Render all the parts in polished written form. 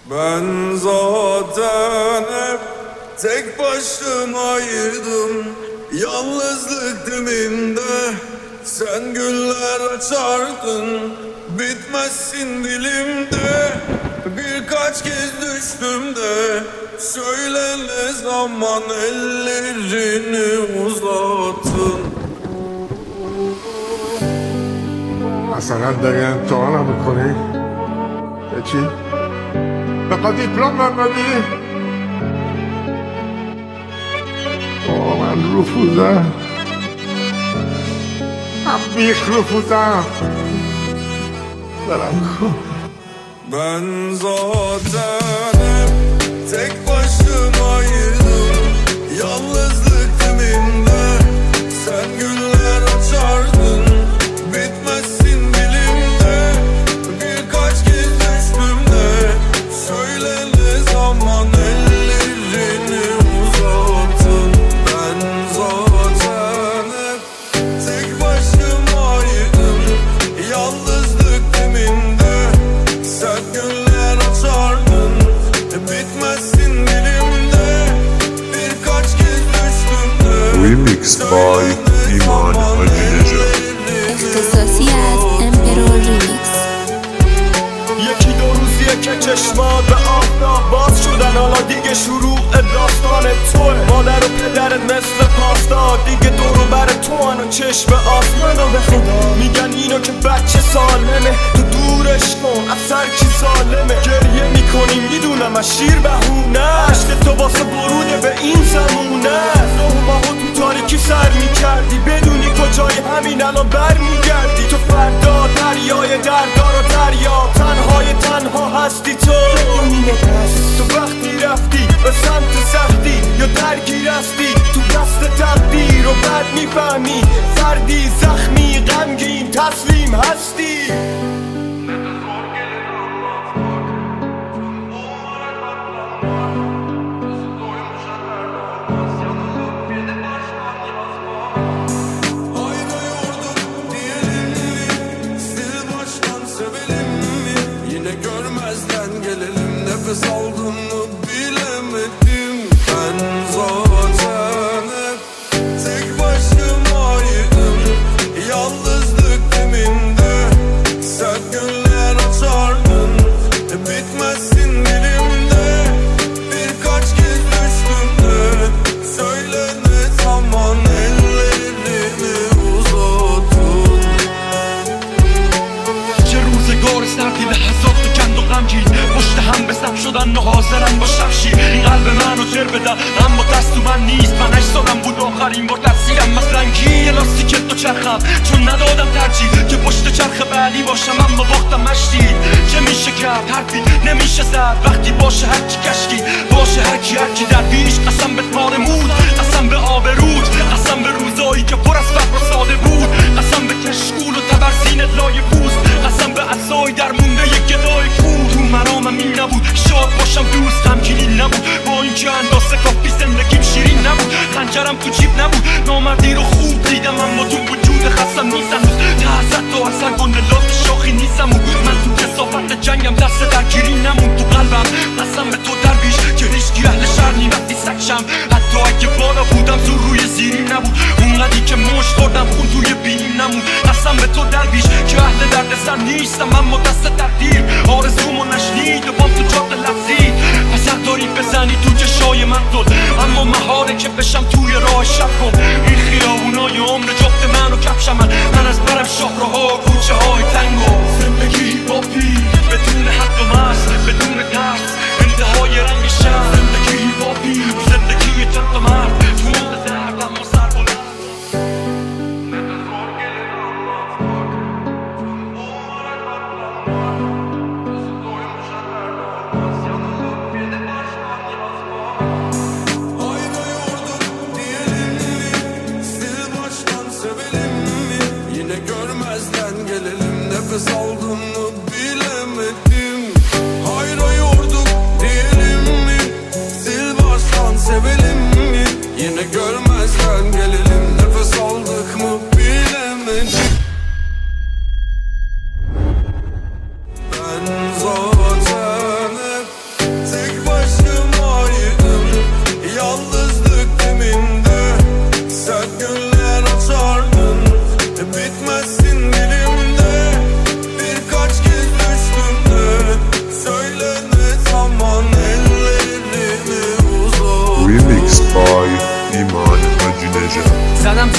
Ben zaten hep tek başımaydım. Yalnızlık diminde sen güller açardın. Bitmezsin dilimde, birkaç kez düştüm de. Söyle ne zaman ellerini uzattın. مثلا داری امتحانم میکنی؟ به چی؟ بخواد دیپلم نمیدی؟ من رفوزم، من بیخ رفوزم. برم کن. Ben zaten hep tek başımaydım. Yalnızlık diminde sen güller açardın. Bitmezsin dilimde, birkaç kez düştüm de. Söyle ne zaman ellerini uzattın. Ben zaten hep tek başımaydım. Yalnızlık diminde sen güller açardın. Bitmezsin dilimde, birkaç kez düştüm de. Remix by İman Hacı Necat. اختصاصی از امپرور ریمیکس. یکی دو روزیه که چشما به آفتاب باز شدن، حالا دیگه شروع داستان توه. مادر و پدرت مثل پاستا دیگه دورو بر تو و چشم آسمانو به خدا میگن اینو که بچه سالمه، تو دورش کن از سر کی سالمه. گریه میکنیم میدونم از شیر بهونه، عشق تو واسه بروده به این زمونه. نه ماهو تو تاریکی سر میکردی، بدونی کجای همین الان بر میگردی. تو فردا دریای دردار و دریا، تنها هستی تو. تو وقتی رفتی به سمت سختی یا درگیر هستی، تو دست تقدیر و بعد میفهمی فردی زخمی غمگین تسلیم هستی. Nefes aldım mı bilemedim. Ben zaten hep tek başımaydım. Yalnızlık diminde sen güller açardın. Bitmezsin dilimde, birkaç kez düştüm de. Söyle ne zaman ellerini uzattın. چه روزگار سردی لحظات تو کند و غمگین، پشت هم به سم شدن و حاضرن با شمشیر. این قلب منو جر بدن اما دست تو من نیست. من 8 سالم بود آخرین بار تفسیرم از رنگی لاستیک تو چرخم، چون ندادم ترجیح که پشت چرخ بعدی باشم. اما باختم مشتی چه میشه کرد، حرفی نمیشه زد وقتی باشه هرکی کشکی، باشه هرکی درویش. قسم به مارمود، قسم به آبرود، قسم به روزایی که پر از فقر و ساده بود، قسم به کشکول و تبرزین لای پوست، قسم به عصای در مونده یک گدای کور. تو مرامم این نبود شاد باشم دوست، غمگین نبود با اینکه اندازه کافی زندگیم شیرین نبود. خنجرم تو جیب نبود، نامردی رو خوب دیدم اما تو وجود خستم نیستم. تعزت و اصلا گندلات شاخی نیستم. من تو کثافت جنگم دست درگیری نمون تو قلبم. قسم به تو درویش که هیچکی اهل شهر نی وقتی سگشم. حتی اگه بالا بودم زور روی زیری نبود، اونقدی که مشت خوردم خون توی بینیم نمود. قسم به تو درویش که اهل درد سر نیستم، اما دست تقدیر آرزومو نشنید و بام تو جاده لرزید. پس حق داری بزنی تو چشای من دل، اما مهاره که بشم توی راه شب کن. این خیابونای عمر جفت من و کفشم، من از برم شاهراها کوچه های تنگو. زندگی باپی بدون حد و مرز، بدون ترس انتهای رنگ شهر. زندگی باپی زندگی چند مرد تو موقع درد اما سر بلند. Nefes aldım mı bilemedim. Hayra yorduk diyelim mi? Sil baştan sevelim mi? Yine görmezden gelelim. Nefes aldık mı bilemedim. Ben zaten hep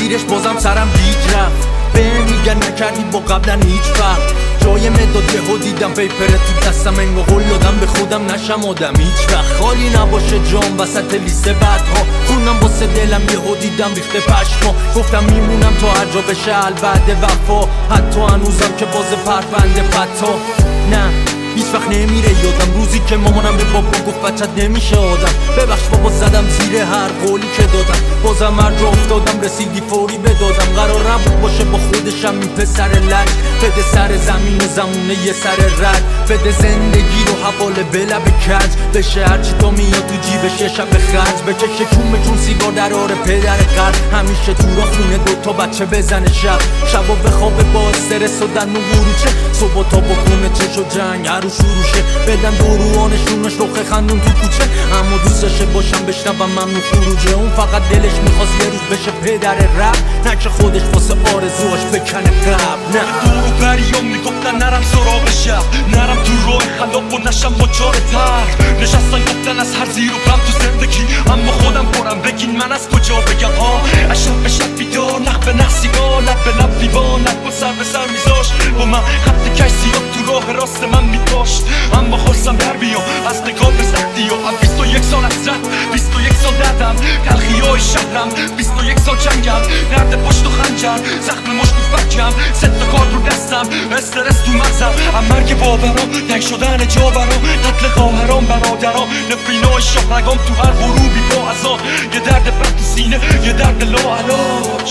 زیرش بازم سرم گیج رفت. به میگن نکردی با قبلا هیچ فرق. جای مداد یهو دیدم پیپره تو دستم، انگار قول دادم به خودم نشم آدم هیچ وقت خالی نباشه جام وسط لیست بعدها. خونم واسه دلم یهو دیدم ریخته پشما. گفتم میمونم تا هر جا بشه بعد وفا، حتی هنوزم که باز پرونده پتا. نه هیچ وقت نمیره یادم روزی که مامانم به بابا گفت بچت نمیشه آدم. ببخش بابا زدم زیر هر قولی که دادم، بازم هر جا افتادم رسیدی فوری بدادم. قرار نبود باشه با خودشم این پسر لج، بده سر زمین و زمونه یه سر رد، بده زندگی رو حواله به لب کج، بشه هرچی تا میاد تو جیبش شب خرج، بکشه کون چون سیگار در آره پدر قرد، همیشه تو را خونه دوتا بچه بزنه شبا بخوابه با استرس و دن و گروچه، صبح تا بکنه چش و جنگ رو شروع شه، بدن دوروانشون شوخه خندون تو کوچه. اما دوستشه باشم بشنوم ممنون خروجه، اون فقط دلش میخواست یه روز بشه پدر رپ، نه که خودش واسه آرزوهاش بکنه قبل. نه دورو بریام میگفتن نرم سراغ شب، نرم تو راه خلاق و نشم با چاره تر. نشستن گفتن از هر زیر و بم تو زندگی، اما خودم برم بگین من از کجا بگم ها. از شب به شب بیدار، نخ به نخ سیگار، لب به لب لیوان، نخ سر به سر میذاشت با من خط کش سیاه تو راه راست من میداشت. اما خواستم در بیام از نگاه به سختی ها. 21 سال از رد، 21 سال دردم، تلخی های شهرم، 21 سال جنگم، درد پشت و خنجر، زخم مشت و فکم، ست کار رو دستم، استرس تو مغزم، هم مرگ باورام، تنگ شدن جاورام، قتل خواهرام برادرام، نفرینای شاهرگام تو هر غروبی با ازان، یه درد بد تو سینه، یه درد لاعلاج.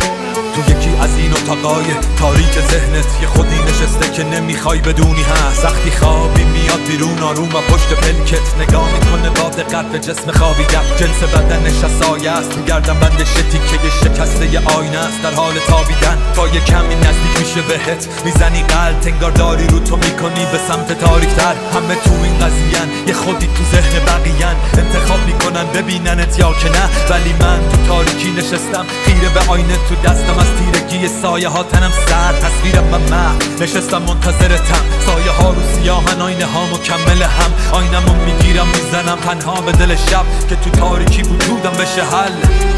تو یکی از این اتاقای تاریک ذهنت یه خودی نشسته که نمیخوای بدونی هست. وقتی خوابی میاد بیرون آروم و پشت پلکت نگاه میکنه با دقت به جسم خوابیدن، جنس بدنش از سایه است، تو گردن بندش تیکه شکسته ی آینه است در حال تابیدن. تا یه کمی نزدیک میشه بهت میزنی قلب، انگار داری رو تو میکنی به سمت تاریکتر. همه تو این قضیه‌ن، یه خودی تو ذهن بقیه‌ن، انتخاب میکنن ببیننت یا که نه. ولی من تو تاریکی نشستم خیره به آینه، تو دستم از تیرگی سایه ها تنم سر، تصویرم من محو نشستم منتظرتم. سایه ها رو سیاهن، آینه ها مکمل هم، آینمو میگیرم میزنم تنها به دل شب که تو تاریکی وجودم بشه حل.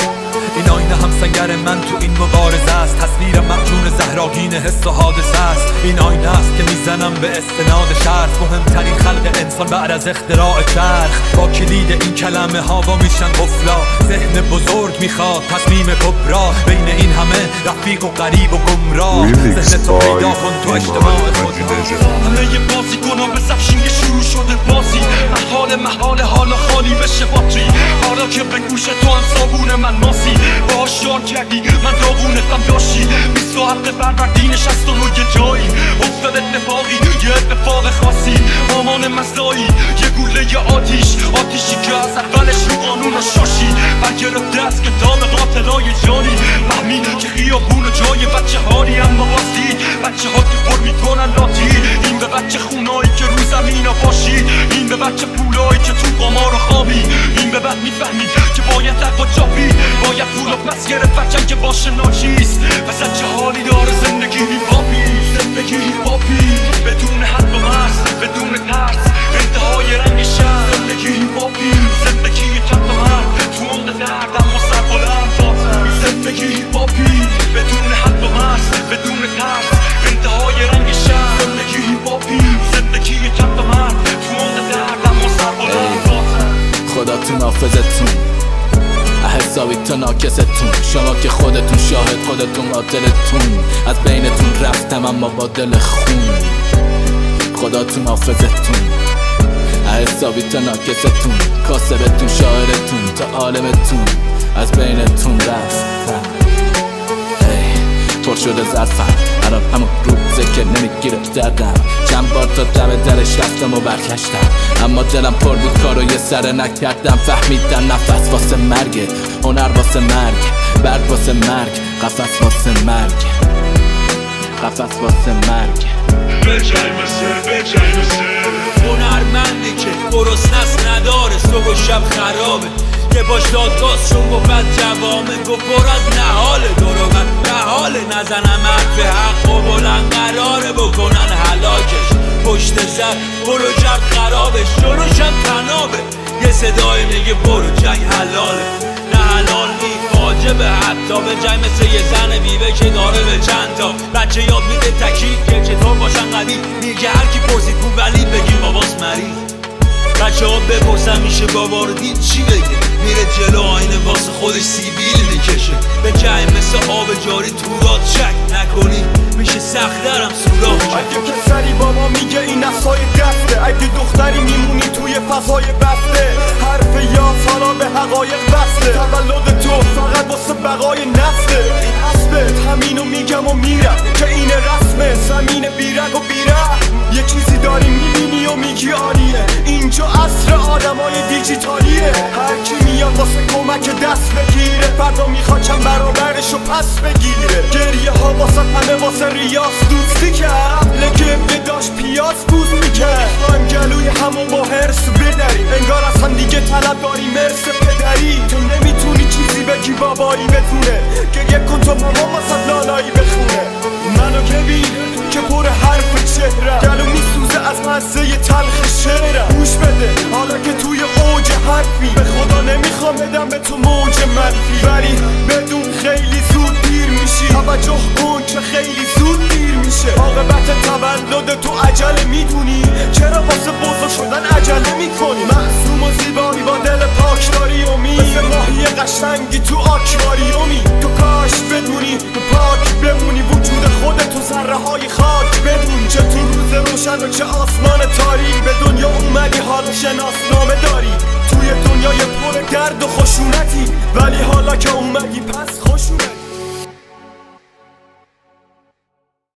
این آینه هم سنگر من تو این مبارزه است، تصویر مقرون زهراگین حس و حادثه است. این آینه است که میزنم به استناد شرط، مهمترین خلق انسان بعد از اختراع چرخ. با کلید این کلمه ها با میشن قفلا، ذهن بزرگ میخواد تصمیم کبرا، بین این همه رفیق و غریب و گمراه. ذهن تو پیدا کن تو اجتماع خدا. همه یه بازی کنم به زفشینگ شروع شده بازی، محال حالا خالی بشه باتری، حالا که به گوش تو هم صابون من ماسی، باش یار کردی من داغونتم داشتی. 27 فروردین 69 یه جایی افتاد اتفاقی، یه اتفاق خاصی، مامان مزایی، یه گوله یه آتیشی که از اولش رو قانون رو شاشی، برگرفت دست کتاب قاتلای جانی، فهمید که خیابون و جای بچه هاری، اما بازی بچه ها که پر میکنن لاتی. این به بچه خونایی که رو زمین ها باشی، این به بچه پولایی که تو قمار و خوابی، این به بعد میفهمید که باید لب و جابی، باید پول و پس گرفت بچن که باشه ناچیست. پس چه حالی داره زندگی هیپاپی، زندگی هیپاپی، بدون حد و مرز، بدون ترس، انتهای رنگ شهر. زندگی هیپاپی، زندگی چند و مرد، تو عمق درد اما سر بلند بازم. زندگی هیپاپی، بدون حد و مرز، بدون ترس، انتهای رنگ شهر. زندگی هیپاپی، زندگی چند و مرد، تو عمق درد اما سر بلند بازم. خدا تو نافذتون، حسابی تو ناکستون، شما که خودتون شاهد، خودتون قاتلتون، از بینتون رفتم اما با دل خون. خدا تو نافذتون، حسابی تو ناکستون، کاسبتون شاعرتون، تا عالمتون از بینتون رفتم. پر شده ظرفم الان همون روزه که نمیگیره دردم، چند بار تا دم درش رفتم و برگشتم، اما دلم پر بود کارو یه سره نکردم. فهمیدم نفس واسه مرگه، هنر واسه مرگ، برگ واسه مرگ، قفس واسه مرگ، قفس واسه مرگ. هنرمندی که گرسنه‌ست نداره، صبح و شب خرابه، که باش دادگاز شون گفت جوامه، گفت پر از نهاله، دروغت رحاله، نزنم حرف حق و بلند قراره بکنن هلاکش. پشت سر برو جب خرابش، جلوشم تنابه، یه صدای میگه برو جنگ حلاله. نه حلال نیست واجبه حتی به جای مثل یه زن بیوه که داره به چند تا بچه یاد میده تکیه که چطور باشن قوی میگه هر کی پرسید بود ولی بگیم باباس مریض بچه ها بپرسن میشه بابا رو دید چی بگه میره جلو آینه واسه خودش سیبیل میکشه به جای مثل آب جاری تو راد شک نکنی میشه سخت درم سوراخ کرد اگه پسری بابا میگه این اصای دسته اگه دختری میمونی توی فضای بسته حرف یا حالا به حقایق بسته تولد تو فقط واسه بقای نسله حسبت همینو میگم و میرم که این رسمه زمین بیرگ و بیرم یه چیزی داری میبینی و میگی آریه اینجا عصر آدمای دیجیتالیه هر کی میاد واسه کمک دست بگیره فردا میخواد چند برابرشو پس بگیره گریه ها واسه همه واسه ریاض دوستی کرد لگه داشت پیاز بوز میکرد خواهیم گلوی همون با هرس بدریم انگار از هم دیگه طلب داری مرس پدری تو نمیتونی چیزی بگی بابایی بتونه گریه کن تو مامان واسه لالایی بخونه منو ببین که پر حرف چهره گلو میسوزه از مزه تلخ شعرم گوش بده حالا که توی اوج حرفی به خدا نمیخوام بدم به تو موج منفی ولی بدون خیلی زود دیر میشی توجه کن که خیلی زود دیر میشه عاقبت تولد تو عجله میدونی چرا واسه بزرگ شدن عجله میکنی معصوم و زیبایی با دل پاک داری امید مثل ماهی قشنگی تو آکواریومی تو کاش بدونی تو پاک بمونی وجود خودت تو ذره های خاک بدون چه تو روز روشن و چه آسمان تاریک به دنیا اومدی حال شناسنامه داری توی دنیای پر گرد و خشونتی ولی حالا که اومدی پس خوش اومدی